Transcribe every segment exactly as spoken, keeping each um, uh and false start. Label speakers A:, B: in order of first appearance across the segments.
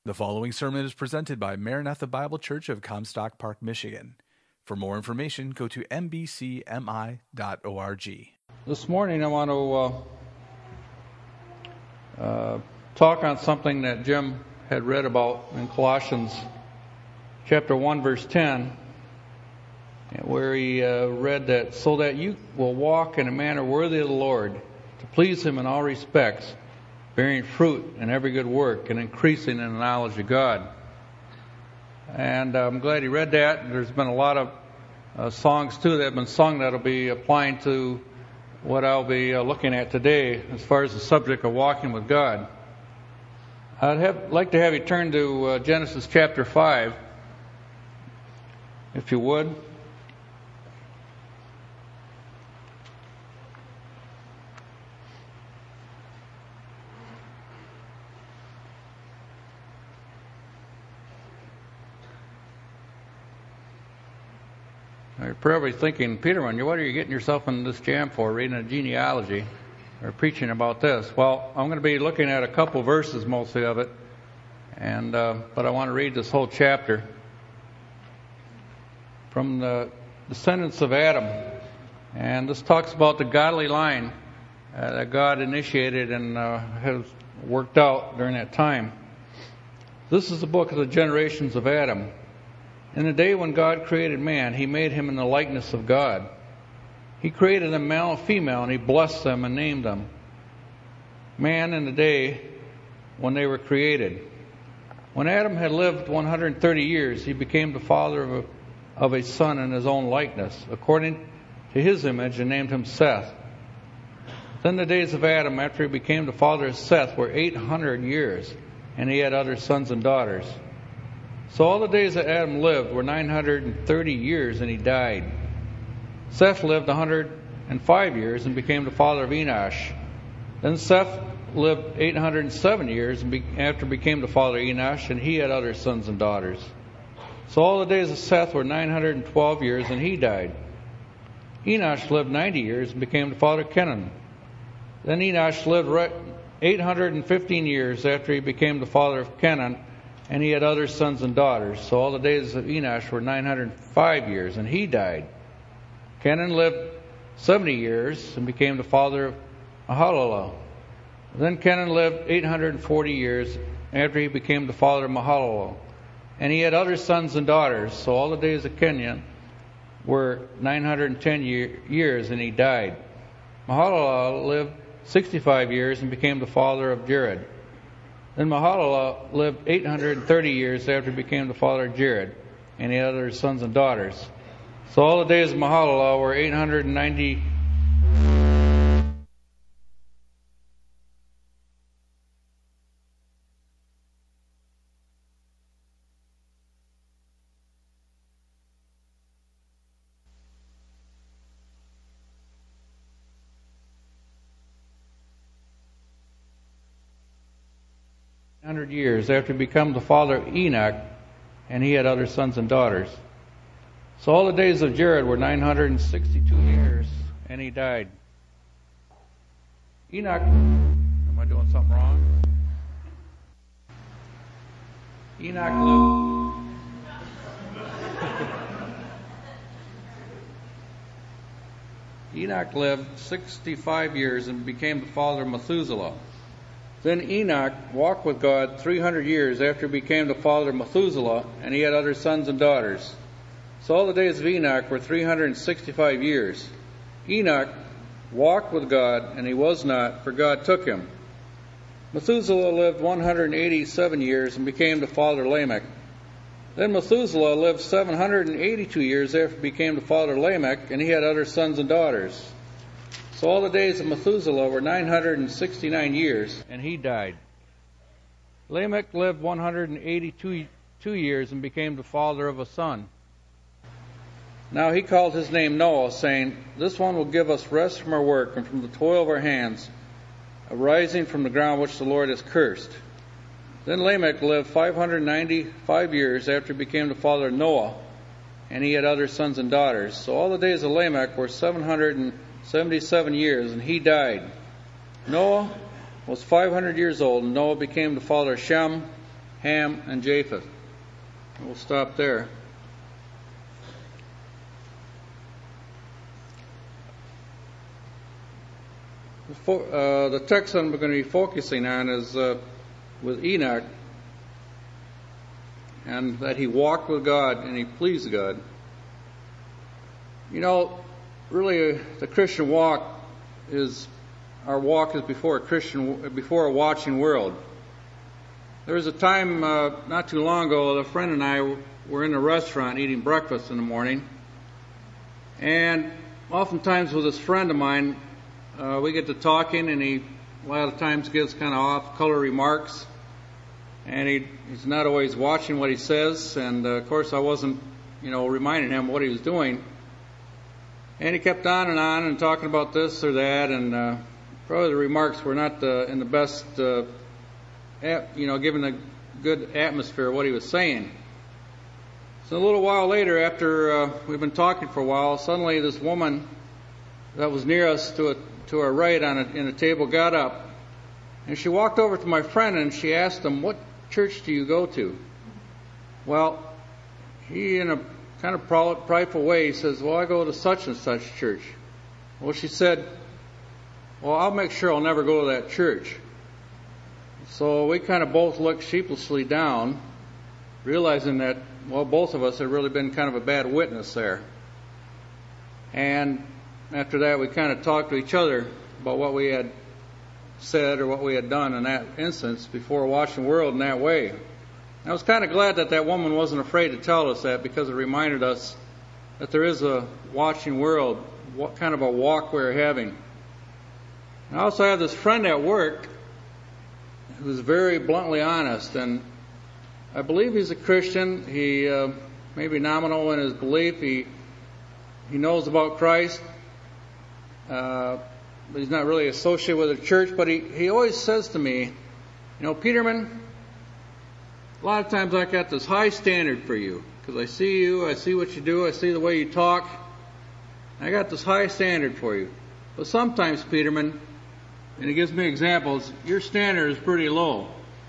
A: The following sermon is presented by Maranatha Bible Church of Comstock Park, Michigan. For more information, go to m b c m i dot org.
B: This morning I want to uh, uh, talk on something that Jim had read about in Colossians chapter one, verse ten, where he uh, read that, so that you will walk in a manner worthy of the Lord, to please Him in all respects, bearing fruit in every good work and increasing in the knowledge of God. And uh, I'm glad he read that. There's been a lot of uh, songs, too, that have been sung that will be applying to what I'll be uh, looking at today as far as the subject of walking with God. I'd have, like to have you turn to uh, Genesis chapter five, if you would. You're probably thinking, Peterman, what are you getting yourself in this jam for, reading a genealogy or preaching about this? Well, I'm going to be looking at a couple verses, mostly of it, and uh, but I want to read this whole chapter from the descendants of Adam. And this talks about the godly line uh, that God initiated and uh, has worked out during that time. This is the book of the generations of Adam. In the day when God created man, He made him in the likeness of God. He created them male and female, and He blessed them and named them. Man in the day when they were created. When Adam had lived one hundred thirty years, he became the father of a, of a son in his own likeness, according to his image, and named him Seth. Then the days of Adam, after he became the father of Seth, were eight hundred years, and he had other sons and daughters. So all the days that Adam lived were nine hundred thirty years, and he died. Seth lived one hundred five years and became the father of Enosh. Then Seth lived eight hundred seven years and be, after became the father of Enosh, and he had other sons and daughters. So all the days of Seth were nine hundred twelve years, and he died. Enosh lived ninety years and became the father of Kenan. Then Enosh lived eight hundred fifteen years after he became the father of Kenan, and he had other sons and daughters. So all the days of Enosh were nine hundred five years, and he died. Kenan lived seventy years and became the father of Mahalalel. Then Kenan lived eight hundred forty years after he became the father of Mahalalel, and he had other sons and daughters. So all the days of Kenan were nine hundred ten year, years, and he died. Mahalalel lived sixty-five years and became the father of Jared. Then Mahalalel lived eight hundred thirty years after he became the father of Jared, and he had other sons and daughters. So all the days of Mahalalel were eight hundred ninety. Hundred years after he became the father of Enoch, and he had other sons and daughters. So all the days of Jared were nine hundred sixty-two years, and he died. Enoch, am I doing something wrong? Enoch lived. Enoch lived sixty-five years and became the father of Methuselah. Then Enoch walked with God three hundred years after he became the father of Methuselah, and he had other sons and daughters. So all the days of Enoch were three hundred sixty-five years. Enoch walked with God, and he was not, for God took him. Methuselah lived one hundred eighty-seven years and became the father of Lamech. Then Methuselah lived seven hundred eighty-two years after he became the father of Lamech, and he had other sons and daughters. So all the days of Methuselah were nine hundred sixty-nine years, and he died. Lamech lived one hundred eighty-two years and became the father of a son. Now he called his name Noah, saying, "This one will give us rest from our work and from the toil of our hands, arising from the ground which the Lord has cursed." Then Lamech lived five hundred ninety-five years after he became the father of Noah, and he had other sons and daughters. So all the days of Lamech were seven hundred seventy-seven years, and he died. Noah was five hundred years old, and Noah became the father of Shem, Ham, and Japheth. We'll stop there. Uh, the text I'm going to be focusing on is uh, with Enoch, and that he walked with God and he pleased God. You know, really, uh, the Christian walk is our walk is before a Christian, before a watching world. There was a time uh, not too long ago, a friend and I were in a restaurant eating breakfast in the morning, and oftentimes with this friend of mine, Uh, we get to talking, and he a lot of times gives kind of off-color remarks, and he, he's not always watching what he says. And uh, of course, I wasn't, you know, reminding him what he was doing. And he kept on and on and talking about this or that, and uh, probably the remarks were not uh, in the best, uh, at, you know, given a good atmosphere of what he was saying. So a little while later, after uh, we've been talking for a while, suddenly this woman that was near us to a to our right on a, in a table got up, and she walked over to my friend and she asked him, "What church do you go to?" Well, he, in a kind of prideful way, he says, "Well, I go to such and such church." Well, she said, "Well, I'll make sure I'll never go to that church." So we kind of both looked sheepishly down, realizing that, well, both of us had really been kind of a bad witness there. And after that, we kind of talked to each other about what we had said or what we had done in that instance before watching the world in that way. I was kind of glad that that woman wasn't afraid to tell us that, because it reminded us that there is a watching world, what kind of a walk we're having. I also have this friend at work who's very bluntly honest, and I believe he's a Christian. He uh, may be nominal in his belief. He he knows about Christ. Uh, but he's not really associated with a church, but he, he always says to me, "You know, Peterman, a lot of times I got this high standard for you, because I see you, I see what you do, I see the way you talk, I got this high standard for you. But sometimes, Peterman," and he gives me examples, "your standard is pretty low."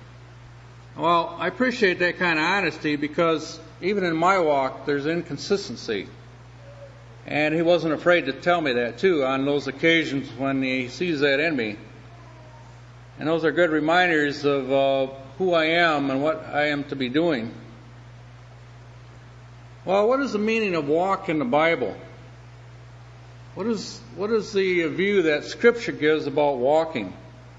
B: Well, I appreciate that kind of honesty, because even in my walk, there's inconsistency. And he wasn't afraid to tell me that, too, on those occasions when he sees that in me. And those are good reminders of uh, who I am and what I am to be doing. Well, what is the meaning of walk in the Bible? What is, what is the view that Scripture gives about walking?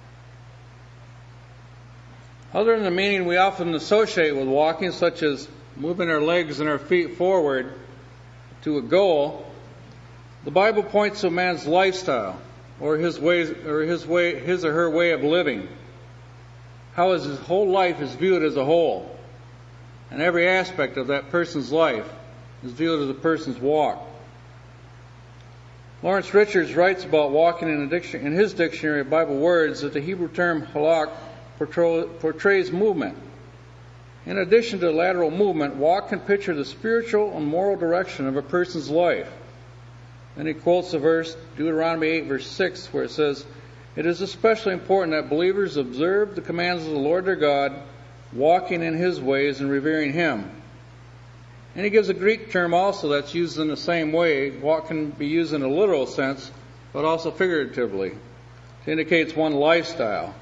B: Other than the meaning we often associate with walking, such as moving our legs and our feet forward to a goal, the Bible points to a man's lifestyle, or his ways, or his way, his or her way of living. How his whole life is viewed as a whole, and every aspect of that person's life is viewed as a person's walk. Lawrence Richards writes about walking in, a dictionary, in his dictionary of Bible words that the Hebrew term halak portrays movement. In addition to lateral movement, walk can picture the spiritual and moral direction of a person's life. Then he quotes the verse, Deuteronomy eight, verse six, where it says, "It is especially important that believers observe the commands of the Lord their God, walking in His ways and revering Him." And he gives a Greek term also that's used in the same way. Walk can be used in a literal sense, but also figuratively. It indicates one lifestyle.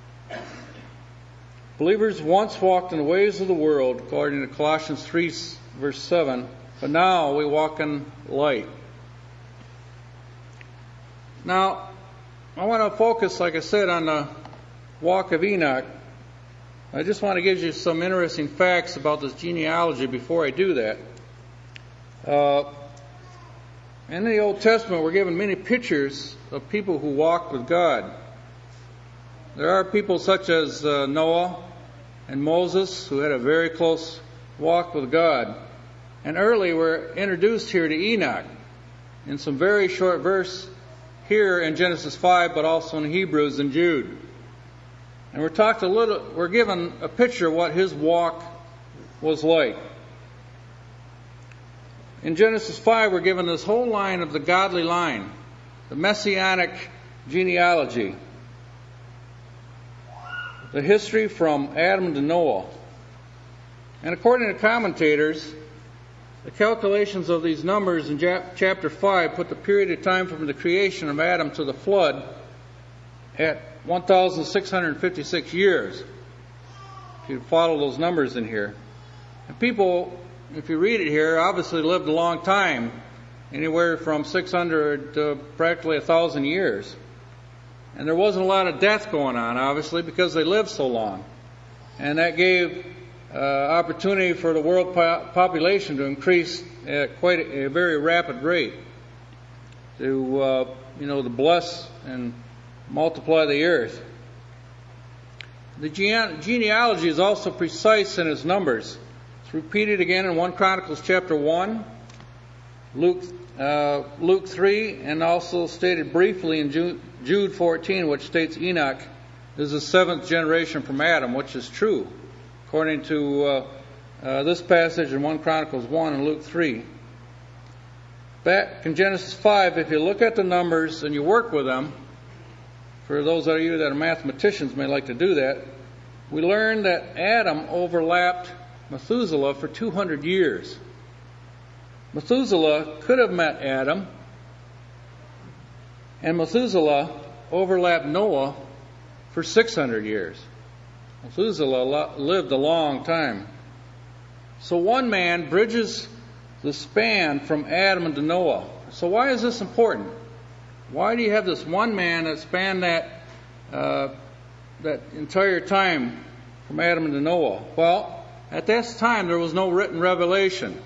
B: Believers once walked in the ways of the world, according to Colossians three, verse seven, but now we walk in light. Now, I want to focus, like I said, on the walk of Enoch. I just want to give you some interesting facts about this genealogy before I do that. Uh, in the Old Testament, we're given many pictures of people who walked with God. There are people such as uh, Noah and Moses, who had a very close walk with God. And early we're introduced here to Enoch in some very short verse here in Genesis five, but also in Hebrews and Jude. And we're talked a little, we're given a picture of what his walk was like. In Genesis five, we're given this whole line of the godly line, the messianic genealogy, the history from Adam to Noah. And according to commentators, the calculations of these numbers in chapter five put the period of time from the creation of Adam to the flood at one thousand six hundred fifty-six years. If you follow those numbers in here. And people, if you read it here, obviously lived a long time, anywhere from six hundred to practically one thousand years. And there wasn't a lot of death going on, obviously, because they lived so long. And that gave uh, opportunity for the world po- population to increase at quite a, a very rapid rate, to, uh, you know, to bless and multiply the earth. The gene- genealogy is also precise in its numbers. It's repeated again in First Chronicles chapter one, Luke uh, Luke three, and also stated briefly in Jude, Jude fourteen, which states Enoch is the seventh generation from Adam, which is true, according to uh, uh, this passage in First Chronicles one and Luke three. Back in Genesis five, if you look at the numbers and you work with them, for those of you that are mathematicians may like to do that, we learn that Adam overlapped Methuselah for two hundred years. Methuselah could have met Adam, and Methuselah overlapped Noah for six hundred years. Methuselah lived a long time. So one man bridges the span from Adam to Noah. So why is this important? Why do you have this one man that spanned that uh, that entire time from Adam to Noah? Well, at this time there was no written revelation.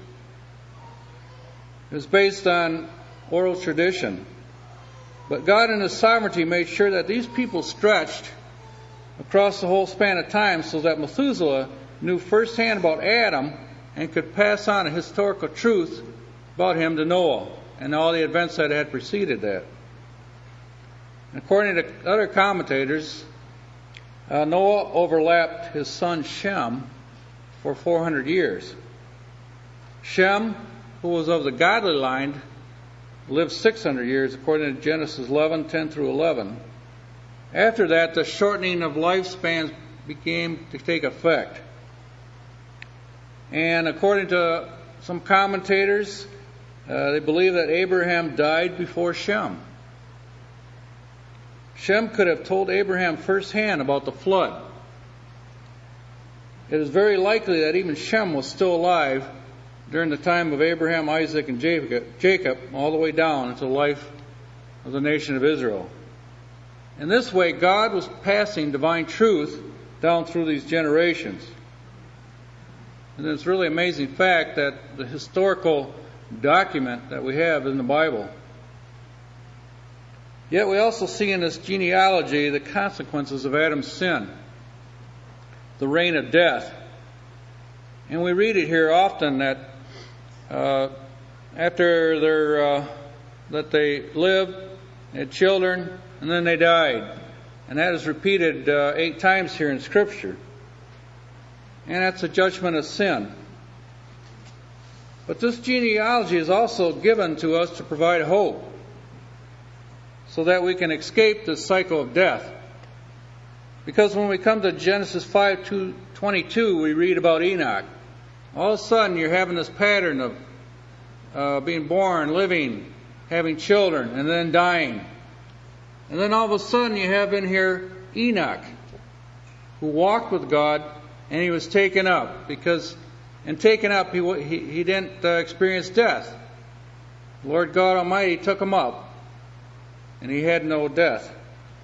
B: It was based on oral tradition. But God in His sovereignty made sure that these people stretched across the whole span of time so that Methuselah knew firsthand about Adam and could pass on a historical truth about him to Noah and all the events that had preceded that. According to other commentators, uh, Noah overlapped his son Shem for four hundred years. Shem, who was of the godly line, lived six hundred years, according to Genesis eleven, ten through eleven. After that, the shortening of lifespans began to take effect. And according to some commentators, uh, they believe that Abraham died before Shem. Shem could have told Abraham firsthand about the flood. It is very likely that even Shem was still alive during the time of Abraham, Isaac, and Jacob, all the way down into the life of the nation of Israel. In this way, God was passing divine truth down through these generations. And it's really an amazing fact that the historical document that we have in the Bible. Yet we also see in this genealogy the consequences of Adam's sin, the reign of death. And we read it here often that uh, after their, uh, that they lived, had children, and then they died. And that is repeated uh, eight times here in Scripture. And that's a judgment of sin. But this genealogy is also given to us to provide hope, so that we can escape this cycle of death. Because when we come to Genesis five twenty-two, we read about Enoch. All of a sudden, you're having this pattern of uh, being born, living, having children, and then dying. And then all of a sudden, you have in here Enoch, who walked with God, and he was taken up. Because in taken up, he, he, he didn't uh, experience death. The Lord God Almighty took him up, and he had no death.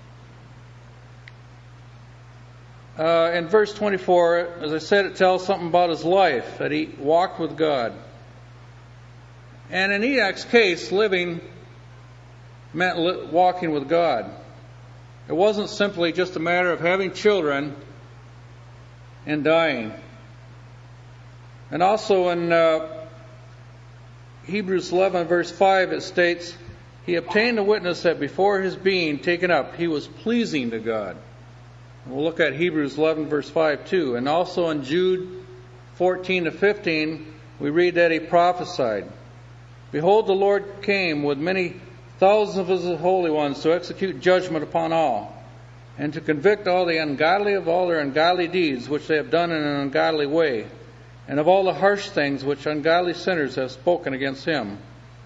B: Uh, in verse twenty-four, as I said, it tells something about his life, that he walked with God. And in Enoch's case, living meant li- walking with God. It wasn't simply just a matter of having children and dying. And also in uh, Hebrews eleven, verse five, it states, he obtained a witness that before his being taken up, he was pleasing to God. We'll look at Hebrews eleven, verse five, too. And also in Jude fourteen to fifteen, we read that he prophesied. Behold, the Lord came with many thousands of his holy ones to execute judgment upon all, and to convict all the ungodly of all their ungodly deeds, which they have done in an ungodly way, and of all the harsh things which ungodly sinners have spoken against him.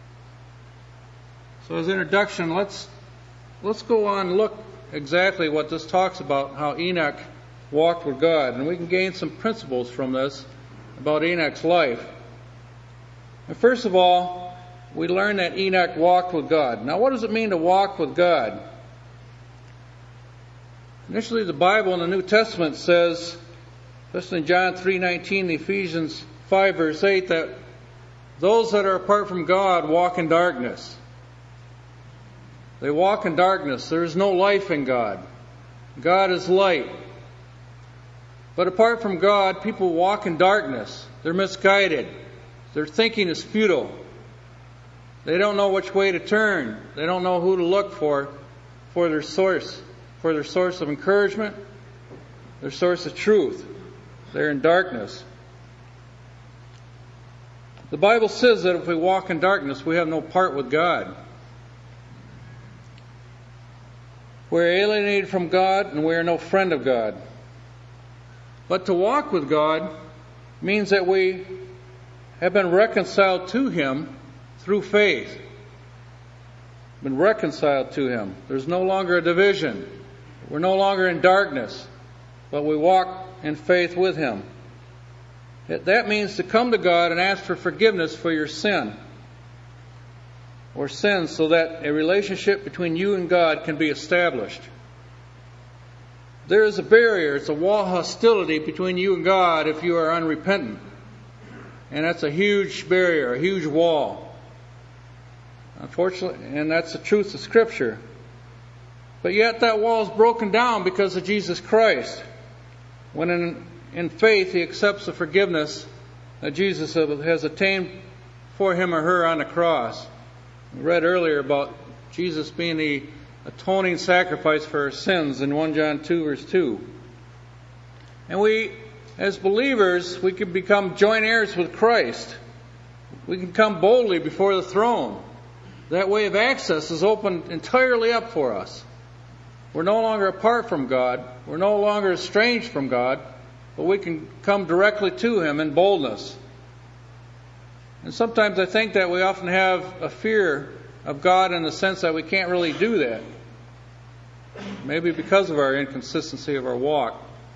B: So as introduction, let's let's go on and look exactly what this talks about, how Enoch walked with God. And we can gain some principles from this about Enoch's life. And first of all, we learn that Enoch walked with God. Now, what does it mean to walk with God? Initially, the Bible in the New Testament says, especially in John three nineteen, Ephesians five verse eight, that those that are apart from God walk in darkness. They walk in darkness. There is no life in God. God is light. But apart from God, people walk in darkness. They're misguided. Their thinking is futile. They don't know which way to turn. They don't know who to look for for their source, for their source of encouragement, their source of truth. They're in darkness. The Bible says that if we walk in darkness, we have no part with God. We're alienated from God, and we are no friend of God. But to walk with God means that we have been reconciled to Him through faith. Been reconciled to Him. There's no longer a division. We're no longer in darkness, but we walk in faith with Him. That means to come to God and ask for forgiveness for your sin or sins, so that a relationship between you and God can be established. There is a barrier, it's a wall of hostility between you and God if you are unrepentant. And that's a huge barrier, a huge wall. Unfortunately, and that's the truth of Scripture. But yet that wall is broken down because of Jesus Christ. When in, in faith he accepts the forgiveness that Jesus has attained for him or her on the cross. We read earlier about Jesus being the atoning sacrifice for our sins in First John two verse two. And we, as believers, we can become joint heirs with Christ. We can come boldly before the throne. That way of access is opened entirely up for us. We're no longer apart from God. We're no longer estranged from God, but we can come directly to Him in boldness. And sometimes I think that we often have a fear of God in the sense that we can't really do that. Maybe because of our inconsistency of our walk.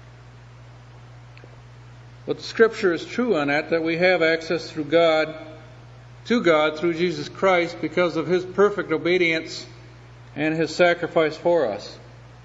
B: But the Scripture is true on that, that we have access through God, to God through Jesus Christ because of His perfect obedience and His sacrifice for us.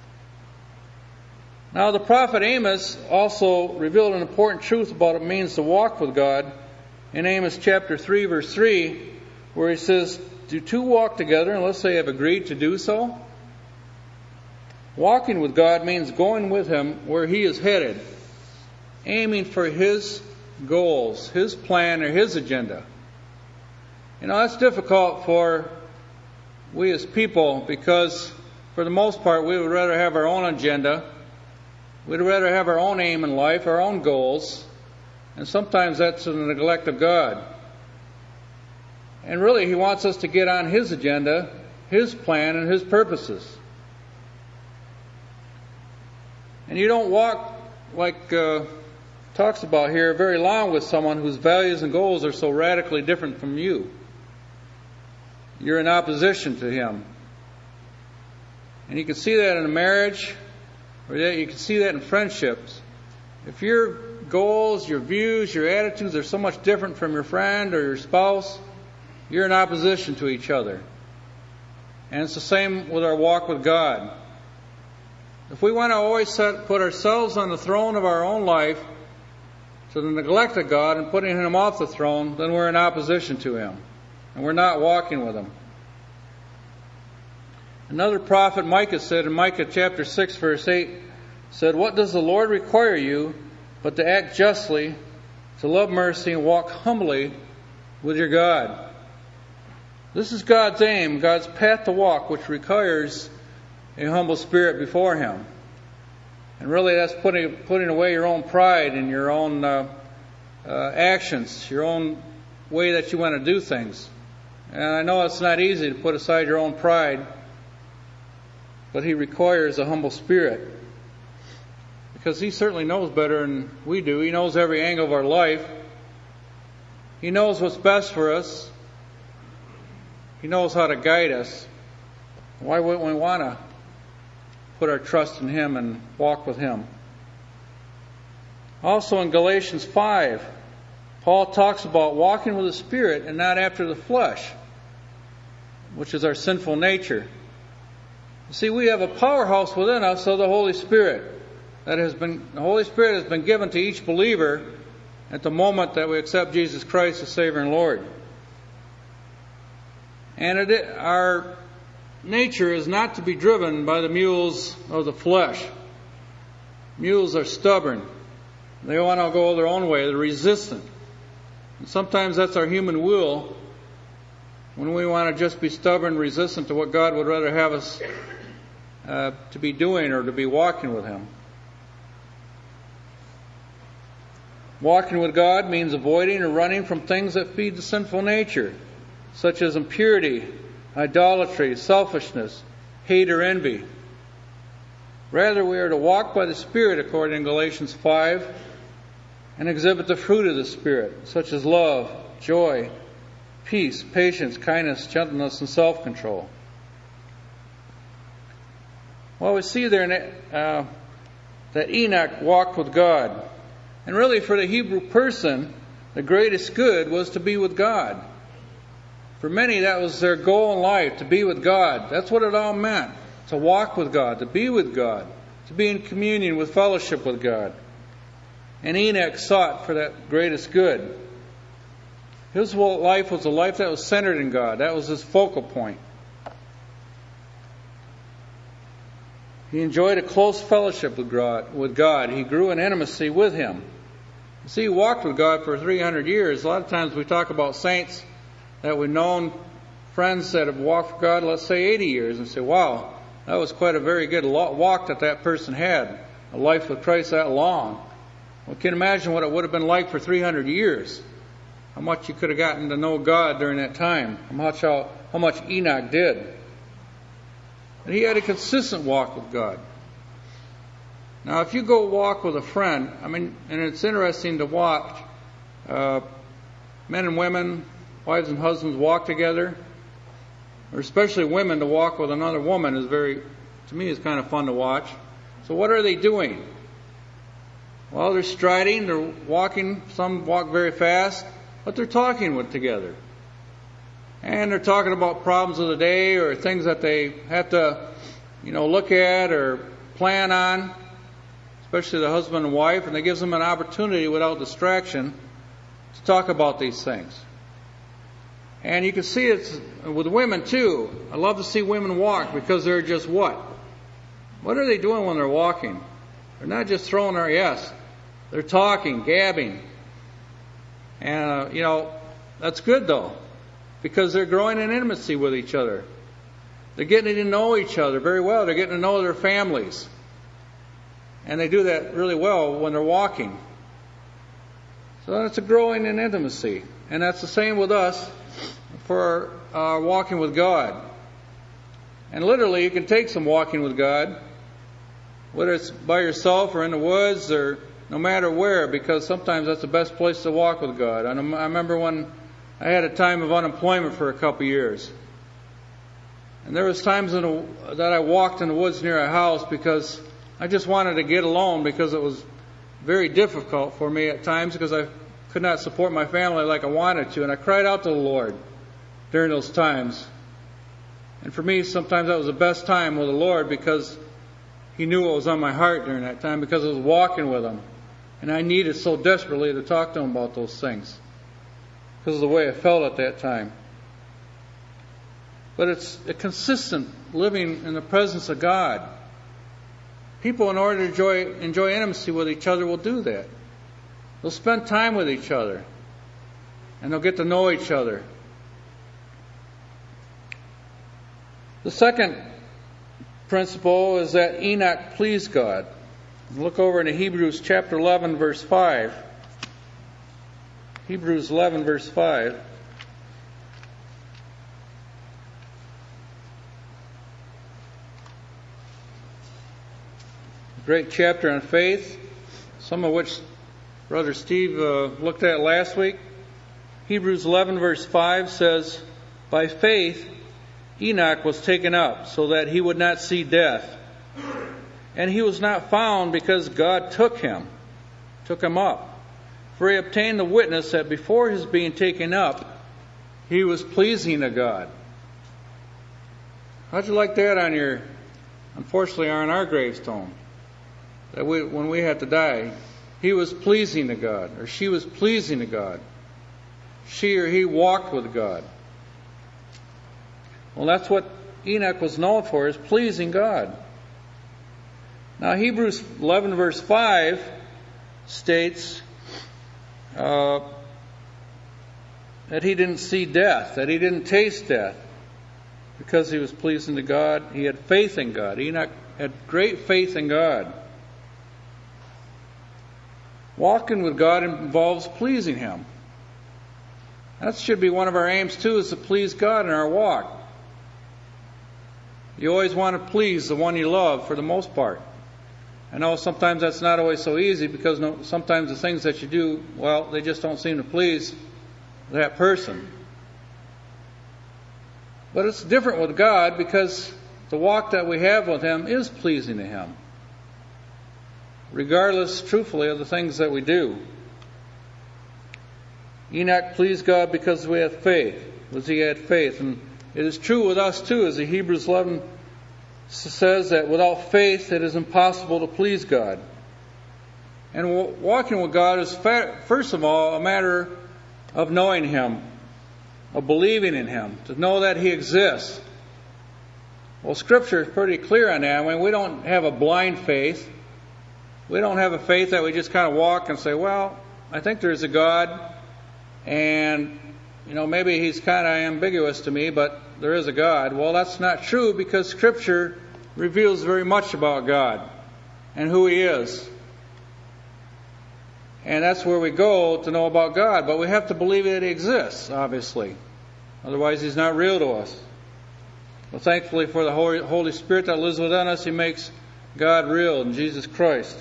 B: Now the prophet Amos also revealed an important truth about what it means to walk with God in Amos chapter three verse three, where he says, do two walk together unless they have agreed to do so? Walking with God means going with Him where He is headed, aiming for His goals, His plan, or His agenda. You know, that's difficult for we as people because, for the most part, we would rather have our own agenda. We'd rather have our own aim in life, our own goals, and sometimes that's in the neglect of God. And really, He wants us to get on His agenda, His plan, and His purposes. And you don't walk, like uh, talks about here, very long with someone whose values and goals are so radically different from you. You're in opposition to him. And you can see that in a marriage, or you can see that in friendships. If your goals, your views, your attitudes are so much different from your friend or your spouse, you're in opposition to each other. And it's the same with our walk with God. If we want to always set, put ourselves on the throne of our own life to the neglect of God and putting Him off the throne, then we're in opposition to Him. And we're not walking with Him. Another prophet, Micah, said in Micah chapter six verse eight, said, what does the Lord require you but to act justly, to love mercy, and walk humbly with your God? This is God's aim, God's path to walk, which requires a humble spirit before Him. And really that's putting putting away your own pride and your own uh, uh, actions, your own way that you want to do things. And I know it's not easy to put aside your own pride, but He requires a humble spirit. Because He certainly knows better than we do. He knows every angle of our life. He knows what's best for us. He knows how to guide us. Why wouldn't we want to put our trust in Him and walk with Him? Also in Galatians five, Paul talks about walking with the Spirit and not after the flesh, which is our sinful nature. You see, we have a powerhouse within us of the Holy Spirit. That has been, the Holy Spirit has been given to each believer at the moment that we accept Jesus Christ as Savior and Lord. And it, our nature is not to be driven by the mules of the flesh. Mules are stubborn. They want to go their own way. They're resistant. And sometimes that's our human will when we want to just be stubborn, resistant to what God would rather have us uh, to be doing or to be walking with Him. Walking with God means avoiding or running from things that feed the sinful nature, such as impurity, idolatry, selfishness, hate, or envy. Rather, we are to walk by the Spirit, according to Galatians five, and exhibit the fruit of the Spirit, such as love, joy, peace, patience, kindness, gentleness, and self-control. Well, we see there uh, that Enoch walked with God. And really, for the Hebrew person, the greatest good was to be with God. For many, that was their goal in life, to be with God. That's what it all meant, to walk with God, to be with God, to be in communion with fellowship with God. And Enoch sought for that greatest good. His whole life was a life that was centered in God. That was his focal point. He enjoyed a close fellowship with God. With God. He grew in intimacy with Him. You see, he walked with God for three hundred years. A lot of times we talk about saints that we've known, friends that have walked with God, let's say eighty years, and say, wow, that was quite a very good walk that that person had, a life with Christ that long. Well, can you imagine what it would have been like for three hundred years? How much you could have gotten to know God during that time. How much, how, how much Enoch did. And he had a consistent walk with God. Now, if you go walk with a friend, I mean, and it's interesting to watch uh, men and women, wives and husbands walk together, or especially women to walk with another woman is very, to me, is kind of fun to watch. So what are they doing? Well, they're striding, they're walking, some walk very fast, but they're talking with together. And they're talking about problems of the day or things that they have to, you know, look at or plan on, especially the husband and wife, and it gives them an opportunity without distraction to talk about these things. And you can see it with women too. I love to see women walk because they're just what? What are they doing when they're walking? They're not just throwing their yes. They're talking, gabbing. And, uh, you know, that's good though, because they're growing in intimacy with each other. They're getting to know each other very well. They're getting to know their families. And they do that really well when they're walking. So it's a growing in intimacy. And that's the same with us for uh, walking with God. And literally, you can take some walking with God, whether it's by yourself or in the woods or no matter where, because sometimes that's the best place to walk with God. I remember when I had a time of unemployment for a couple years. And there was times in a, that I walked in the woods near a house because I just wanted to get alone, because it was very difficult for me at times because I could not support my family like I wanted to. And I cried out to the Lord during those times. And for me, sometimes that was the best time with the Lord, because He knew what was on my heart during that time, because I was walking with Him. And I needed so desperately to talk to Him about those things because of the way I felt at that time. But it's a consistent living in the presence of God. People, in order to enjoy, enjoy intimacy with each other, will do that. They'll spend time with each other. And they'll get to know each other. The second principle is that Enoch pleased God. Look over into Hebrews chapter eleven, verse five. Hebrews eleven, verse five. Great chapter on faith, some of which Brother Steve uh, looked at last week. Hebrews eleven verse five says, by faith Enoch was taken up so that he would not see death. And he was not found because God took him, took him up. For he obtained the witness that before his being taken up, he was pleasing to God. How'd you like that on your, unfortunately, on our gravestone? That we, when we had to die, he was pleasing to God, or she was pleasing to God. She or he walked with God. Well, that's what Enoch was known for, is pleasing God. Now, Hebrews eleven verse five states uh, that he didn't see death, that he didn't taste death, because he was pleasing to God. He had faith in God. Enoch had great faith in God. Walking with God involves pleasing Him. That should be one of our aims too, is to please God in our walk. You always want to please the one you love for the most part. I know sometimes that's not always so easy, because no, sometimes the things that you do, well, they just don't seem to please that person. But it's different with God, because the walk that we have with Him is pleasing to Him, regardless, truthfully, of the things that we do. Enoch pleased God because we have faith, because he had faith. And it is true with us too, as the Hebrews eleven says, that without faith it is impossible to please God. And walking with God is, first of all, a matter of knowing Him, of believing in Him, to know that He exists. Well, Scripture is pretty clear on that. I mean, we don't have a blind faith. We don't have a faith that we just kind of walk and say, well, I think there's a God, and, you know, maybe He's kind of ambiguous to me, but there is a God. Well, that's not true, because Scripture reveals very much about God and who He is. And that's where we go to know about God. But we have to believe that He exists, obviously. Otherwise, He's not real to us. Well, thankfully for the Holy Spirit that lives within us, He makes God real in Jesus Christ.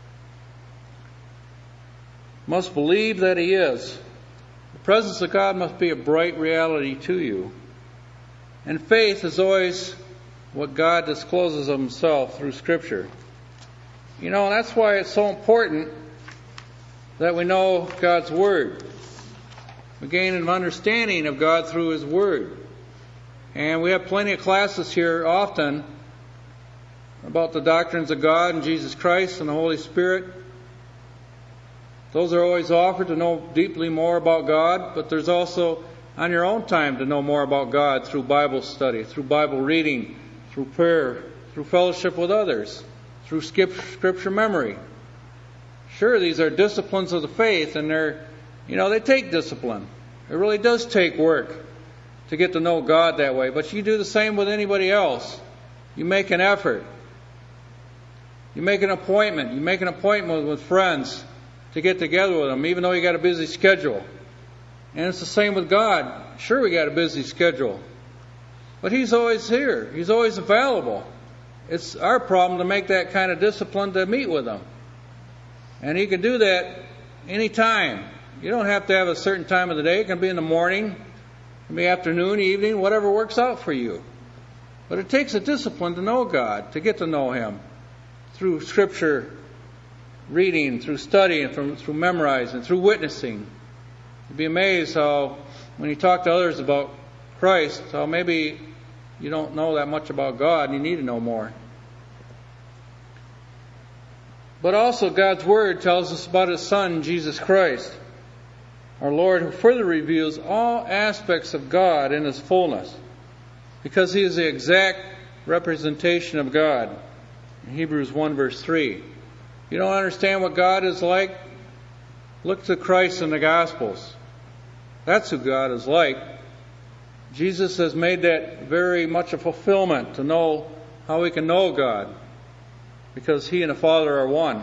B: Must believe that He is. The presence of God must be a bright reality to you. And faith is always what God discloses of Himself through Scripture. You know, and that's why it's so important that we know God's Word. We gain an understanding of God through His Word. And we have plenty of classes here often about the doctrines of God and Jesus Christ and the Holy Spirit. Those are always offered to know deeply more about God, but there's also on your own time to know more about God through Bible study, through Bible reading, through prayer, through fellowship with others, through Scripture memory. Sure, these are disciplines of the faith, and they're, you know, they take discipline. It really does take work to get to know God that way, but you do the same with anybody else. You make an effort. You make an appointment. You make an appointment with friends to get together with them, even though you got a busy schedule. And it's the same with God. Sure, we got a busy schedule, but He's always here. He's always available. It's our problem to make that kind of discipline to meet with Him. And He can do that anytime. You don't have to have a certain time of the day. It can be in the morning, it can be afternoon, evening, whatever works out for you. But it takes a discipline to know God, to get to know Him through Scripture reading, through studying, through, through memorizing, through witnessing. You'd be amazed how, when you talk to others about Christ, how maybe you don't know that much about God and you need to know more. But also God's Word tells us about His Son, Jesus Christ, our Lord, who further reveals all aspects of God in His fullness, because He is the exact representation of God. In Hebrews one verse three. You don't understand what God is like? Look to Christ in the Gospels. That's who God is like. Jesus has made that very much a fulfillment to know how we can know God, because He and the Father are one.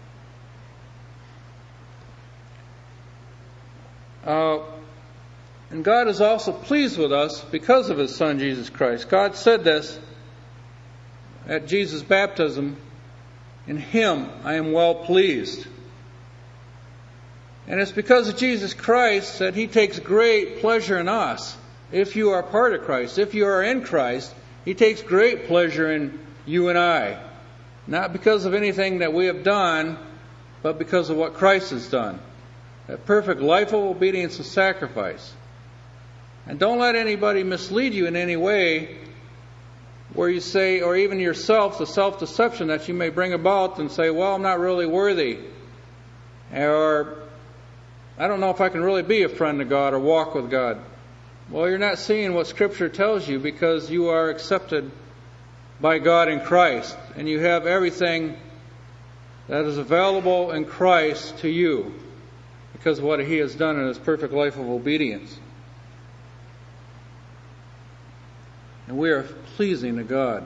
B: Uh, and God is also pleased with us because of His Son, Jesus Christ. God said this at Jesus' baptism, "In Him I am well pleased." And it's because of Jesus Christ that He takes great pleasure in us. If you are part of Christ, if you are in Christ, He takes great pleasure in you and I. Not because of anything that we have done, but because of what Christ has done. That perfect life of obedience and sacrifice. And don't let anybody mislead you in any way where you say, or even yourself, the self-deception that you may bring about and say, well, I'm not really worthy. Or, I don't know if I can really be a friend of God or walk with God. Well, you're not seeing what Scripture tells you because you are accepted by God in Christ. And you have everything that is available in Christ to you because of what He has done in His perfect life of obedience. And we are pleasing to God.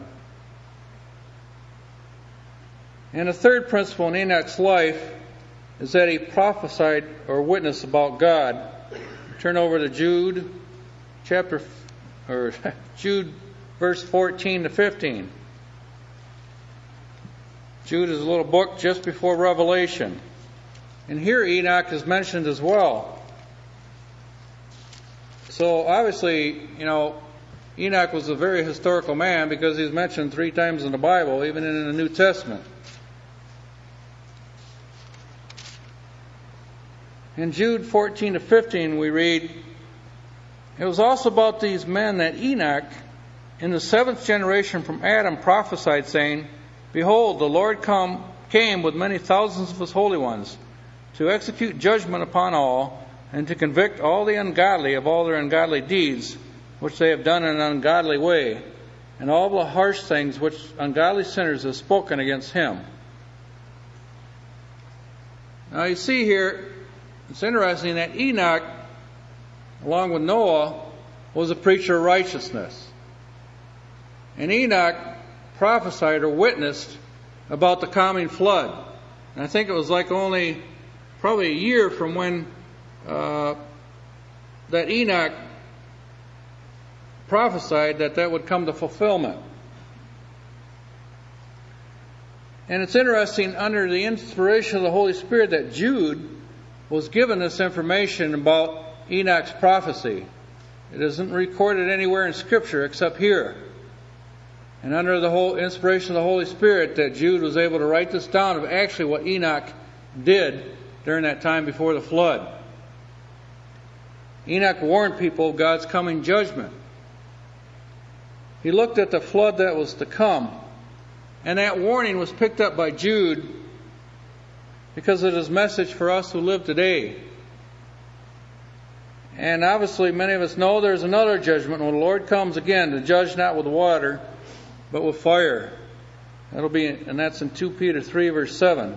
B: And the third principle in Enoch's life is that he prophesied or witnessed about God. Turn over to Jude, chapter, or Jude, verse fourteen to fifteen. Jude is a little book just before Revelation. And here Enoch is mentioned as well. So obviously, you know, Enoch was a very historical man because he's mentioned three times in the Bible, even in the New Testament. In Jude fourteen to fifteen we read, it was also about these men that Enoch, in the seventh generation from Adam, prophesied, saying, behold, the Lord come, came with many thousands of His holy ones, to execute judgment upon all, and to convict all the ungodly of all their ungodly deeds, which they have done in an ungodly way, and all the harsh things which ungodly sinners have spoken against Him. Now you see here, it's interesting that Enoch, along with Noah, was a preacher of righteousness. And Enoch prophesied or witnessed about the coming flood. And I think it was like only probably a year from when uh, that Enoch prophesied that that would come to fulfillment. And it's interesting, under the inspiration of the Holy Spirit, that Jude was given this information about Enoch's prophecy. It isn't recorded anywhere in Scripture except here. And under the whole inspiration of the Holy Spirit, that Jude was able to write this down of actually what Enoch did during that time before the flood. Enoch warned people of God's coming judgment. He looked at the flood that was to come. And that warning was picked up by Jude because of his message for us who live today. And obviously many of us know there's another judgment when the Lord comes again to judge not with water, but with fire. That'll be, and that's in Second Peter three, verse seven.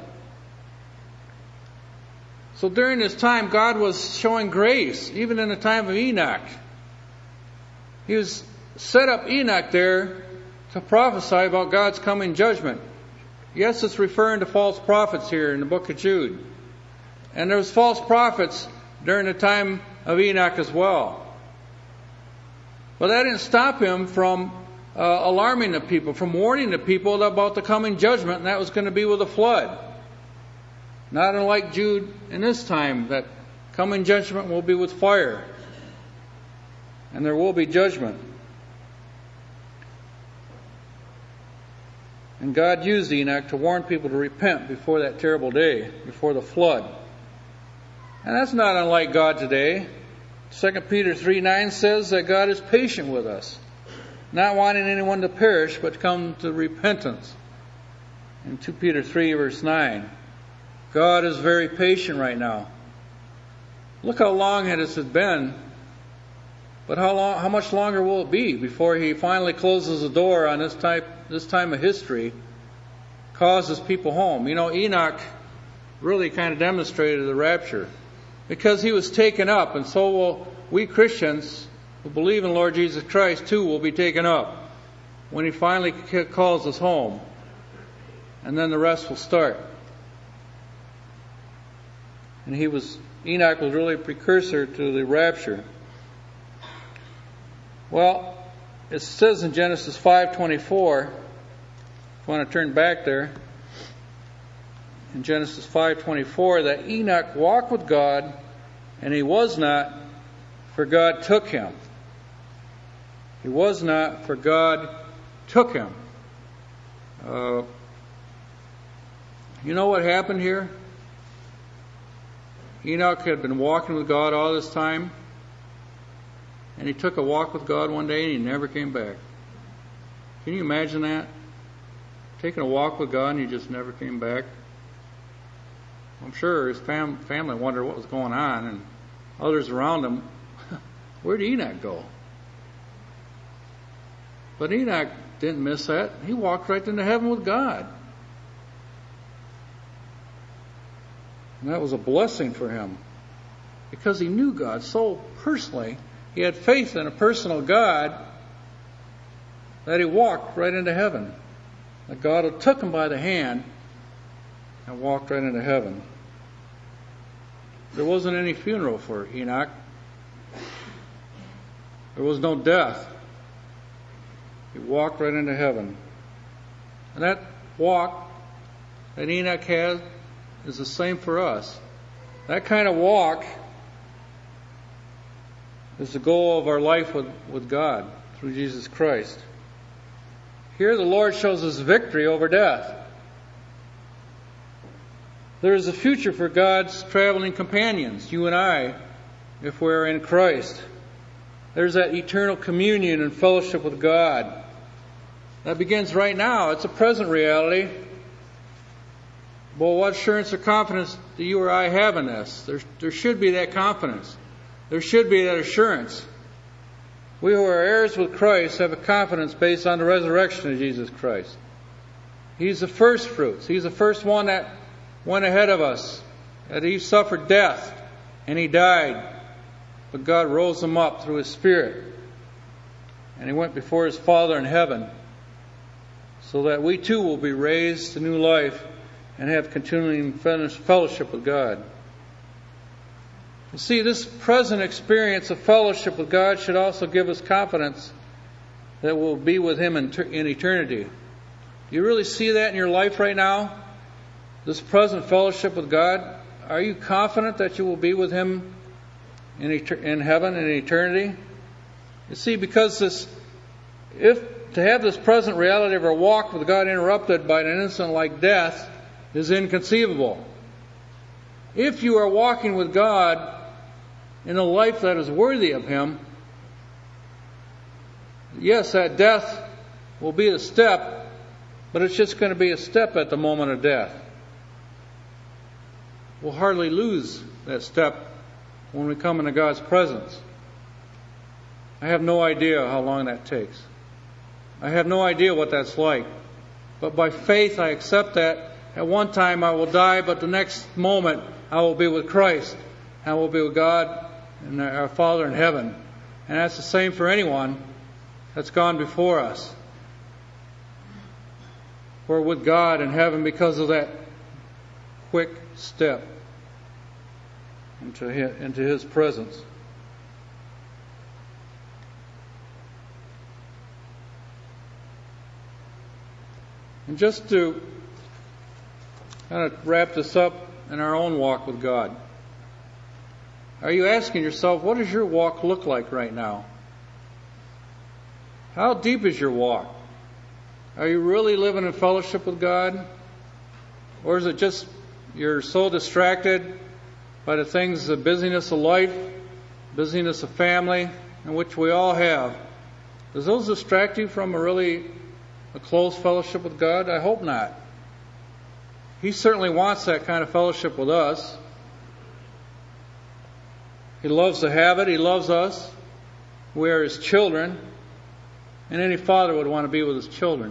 B: So during this time, God was showing grace, even in the time of Enoch. He was set up Enoch there to prophesy about God's coming judgment. Yes, it's referring to false prophets here in the book of Jude. And there was false prophets during the time of Enoch as well. But that didn't stop him from uh, alarming the people, from warning the people about the coming judgment, and that was going to be with a flood. Not unlike Jude in this time, that coming judgment will be with fire. And there will be judgment. And God used Enoch to warn people to repent before that terrible day, before the flood. And that's not unlike God today. Second Peter three nine says that God is patient with us, not wanting anyone to perish, but to come to repentance. In Second Peter three, verse nine. God is very patient right now. Look how long it has been, but how long, how much longer will it be before He finally closes the door on this type, this time of history, causes people home? You know, Enoch really kind of demonstrated the rapture because he was taken up, and so will we Christians who believe in Lord Jesus Christ too will be taken up when He finally calls us home, and then the rest will start. And he was, Enoch was really a precursor to the rapture. Well, it says in Genesis five twenty-four, if you want to turn back there, in Genesis five twenty-four that Enoch walked with God, and he was not, for God took him. He was not, for God took him. Uh, you know what happened here? Enoch had been walking with God all this time, and he took a walk with God one day and he never came back. Can you imagine that? Taking a walk with God and he just never came back. I'm sure his fam- family wondered what was going on, and others around him, where did Enoch go? But Enoch didn't miss that. He walked right into heaven with God. And that was a blessing for him, because he knew God so personally. He had faith in a personal God that he walked right into heaven. That God had took him by the hand and walked right into heaven. There wasn't any funeral for Enoch. There was no death. He walked right into heaven. And that walk that Enoch had is the same for us. That kind of walk is the goal of our life with, with God through Jesus Christ. Here the Lord shows us victory over death. There is a future for God's traveling companions, you and I, if we're in Christ. There's that eternal communion and fellowship with God. That begins right now. It's a present reality. Well, what assurance or confidence do you or I have in this? There, there should be that confidence. There should be that assurance. We who are heirs with Christ have a confidence based on the resurrection of Jesus Christ. He's the first fruits. He's the first one that went ahead of us. That he suffered death and he died. But God rose him up through his Spirit. And he went before his Father in heaven, so that we too will be raised to new life and have continuing fellowship with God. You see, this present experience of fellowship with God should also give us confidence that we'll be with him in, ter- in eternity. Do you really see that in your life right now? This present fellowship with God? Are you confident that you will be with him in, et- in heaven in eternity? You see, because this, if to have this present reality of our walk with God interrupted by an incident like death is inconceivable. If you are walking with God in a life that is worthy of him, yes, that death will be a step, but it's just going to be a step at the moment of death. We'll hardly lose that step when we come into God's presence. I have no idea how long that takes. I have no idea what that's like. But by faith I accept that at one time I will die, but the next moment I will be with Christ. I will be with God and our Father in heaven. And that's the same for anyone that's gone before us. We're with God in heaven because of that quick step into his, into his presence. And just to kind of wrap this up in our own walk with God, are you asking yourself, what does your walk look like right now? How deep is your walk? Are you really living in fellowship with God? Or is it just you're so distracted by the things, the busyness of life, busyness of family, in which we all have? Does those distract you from a really a close fellowship with God? I hope not. He certainly wants that kind of fellowship with us. He loves to have it. He loves us. We are his children. And any father would want to be with his children.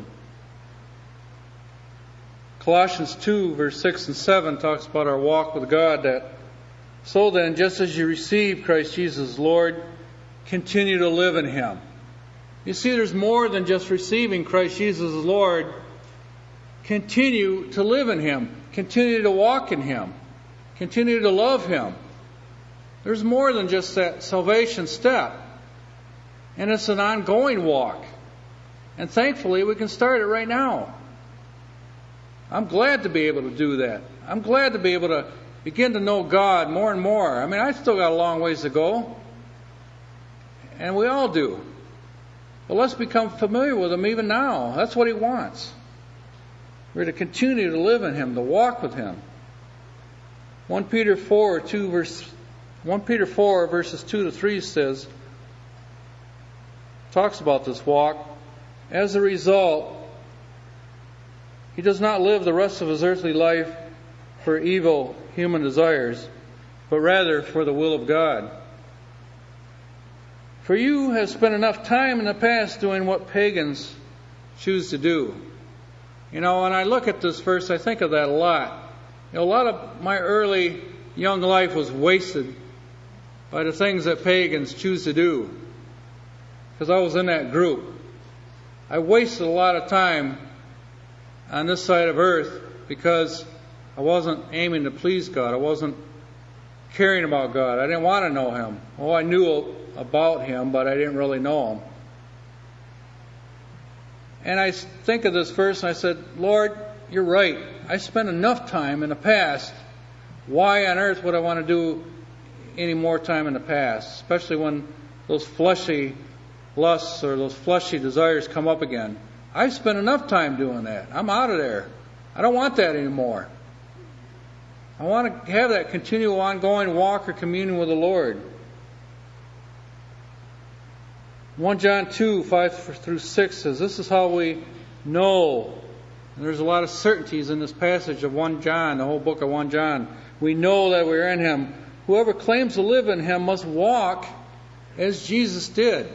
B: Colossians two, verse six and seven talks about our walk with God. That so then, just as you received Christ Jesus as Lord, continue to live in him. You see, there's more than just receiving Christ Jesus as Lord. Continue to live in him. Continue to walk in him. Continue to love him. There's more than just that salvation step. And it's an ongoing walk. And thankfully, we can start it right now. I'm glad to be able to do that. I'm glad to be able to begin to know God more and more. I mean, I still got a long ways to go. And we all do. But let's become familiar with Him even now. That's what He wants. We're to continue to live in Him, to walk with Him. First Peter four, two verse, First Peter four verses two to three says, talks about this walk. As a result, he does not live the rest of his earthly life for evil human desires, but rather for the will of God. For you have spent enough time in the past doing what pagans choose to do. You know, when I look at this verse, I think of that a lot. You know, a lot of my early young life was wasted by the things that pagans choose to do, because I was in that group. I wasted a lot of time on this side of earth because I wasn't aiming to please God. I wasn't caring about God. I didn't want to know Him. Oh, I knew about Him, but I didn't really know Him. And I think of this verse and I said, Lord, you're right. I spent enough time in the past. Why on earth would I want to do any more time in the past? Especially when those fleshy lusts or those fleshy desires come up again. I've spent enough time doing that. I'm out of there. I don't want that anymore. I want to have that continual ongoing walk or communion with the Lord. First John two, five through six says, this is how we know. And there's a lot of certainties in this passage of First John, the whole book of First John. We know that we're in Him. Whoever claims to live in Him must walk as Jesus did.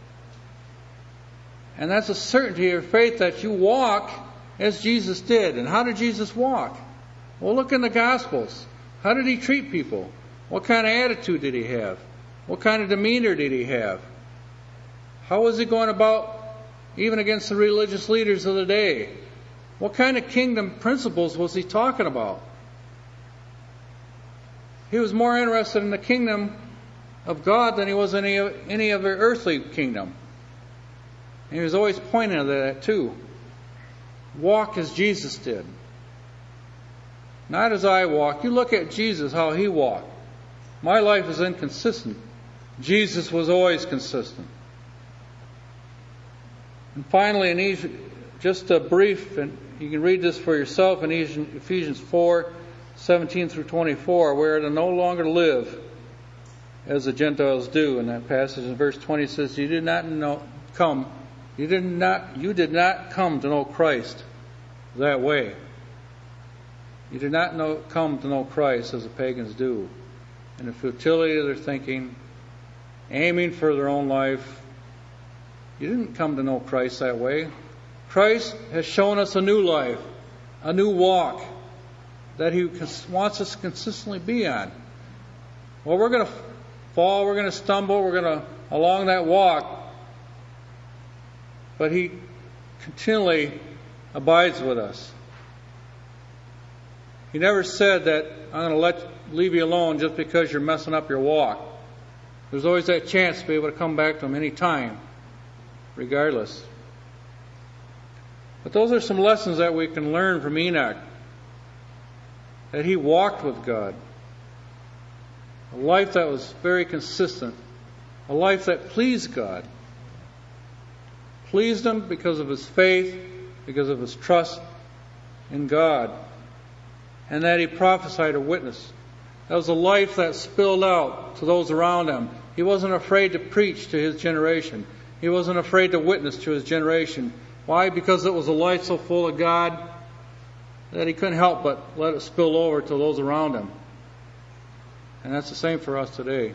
B: And that's a certainty of faith, that you walk as Jesus did. And how did Jesus walk? Well, look in the Gospels. How did He treat people? What kind of attitude did He have? What kind of demeanor did He have? How was He going about even against the religious leaders of the day? What kind of kingdom principles was He talking about? He was more interested in the kingdom of God than He was in any of, any of the earthly kingdom. And He was always pointing at that too. Walk as Jesus did. Not as I walk. You look at Jesus, how He walked. My life is inconsistent. Jesus was always consistent. And finally, in Ephesians, just a brief, and you can read this for yourself in Ephesians four, seventeen through twenty-four, where to no longer live as the Gentiles do. In that passage in verse twenty says, You did not know come, you did not you did not come to know Christ that way. You did not know come to know Christ as the pagans do. In the futility of their thinking, aiming for their own life. You didn't come to know Christ that way. Christ has shown us a new life, a new walk that He wants us to consistently be on. Well, we're going to fall, we're going to stumble, we're going to along that walk, but He continually abides with us. He never said that I'm going to let leave you alone just because you're messing up your walk. There's always that chance to be able to come back to Him any time, regardless. But those are some lessons that we can learn from Enoch. That he walked with God. A life that was very consistent. A life that pleased God. Pleased Him because of his faith, because of his trust in God. And that he prophesied a witness. That was a life that spilled out to those around him. He wasn't afraid to preach to his generation. He wasn't afraid to witness to his generation. Why? Because it was a life so full of God that he couldn't help but let it spill over to those around him. And that's the same for us today.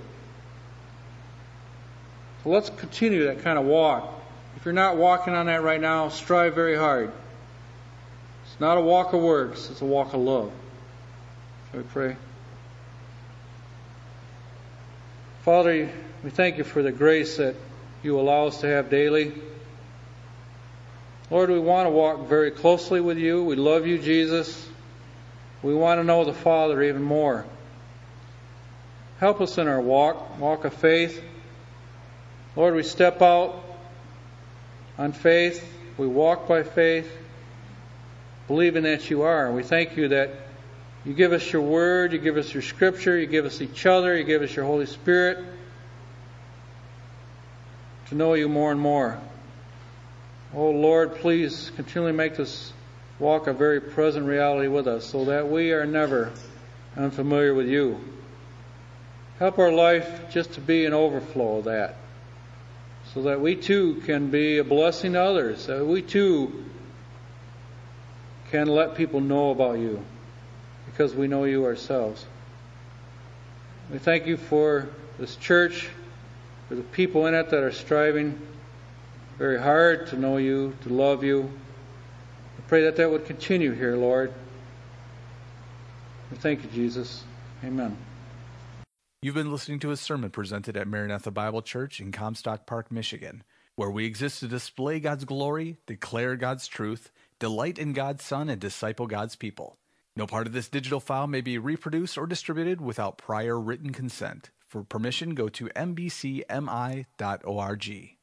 B: So let's continue that kind of walk. If you're not walking on that right now, strive very hard. It's not a walk of works, it's a walk of love. Shall we pray? Father, we thank You for the grace that You allow us to have daily. Lord, we want to walk very closely with You. We love You, Jesus. We want to know the Father even more. Help us in our walk, walk of faith. Lord, we step out on faith. We walk by faith, believing that You are. We thank You that You give us your word, you give us your scripture, you give us each other, you give us your Holy Spirit to know you more and more. Oh Lord, please continually make this walk a very present reality with us so that we are never unfamiliar with you. Help our life just to be an overflow of that, so that we too can be a blessing to others, that we too can let people know about you because we know you ourselves. We thank you for this church, for the people in it that are striving very hard to know you, to love you. I pray that that would continue here, Lord. We thank you, Jesus. Amen.
A: You've been listening to a sermon presented at Maranatha Bible Church in Comstock Park, Michigan, where we exist to display God's glory, declare God's truth, delight in God's Son, and disciple God's people. No part of this digital file may be reproduced or distributed without prior written consent. For permission, go to m b c m i dot org.